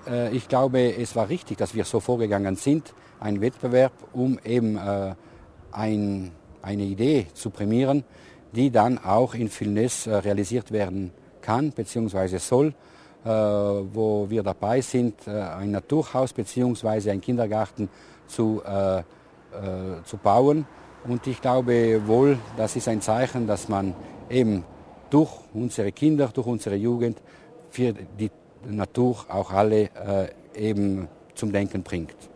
Ich glaube, es war richtig, dass wir so vorgegangen sind, ein Wettbewerb, um eben eine Idee zu prämieren, die dann auch in Villeneuve realisiert werden kann bzw. soll, wo wir dabei sind, ein Naturhaus bzw. ein Kindergarten zu bauen. Und ich glaube wohl, das ist ein Zeichen, dass man eben durch unsere Kinder, durch unsere Jugend für die Natur auch alle eben zum Denken bringt.